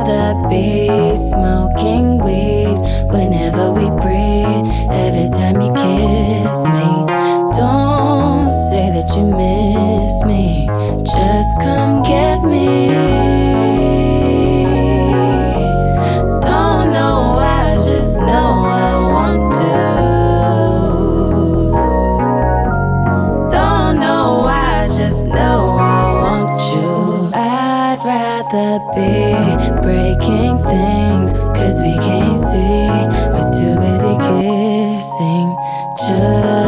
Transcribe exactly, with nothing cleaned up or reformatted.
rather be smoking weed whenever we breathe. Every time you kiss me, don't say that you miss me. Just come get me. Don't know why, just know I want to. Don't know why, just know I want you. I'd rather be breaking things, cause we can't see. We're too busy kissing. Just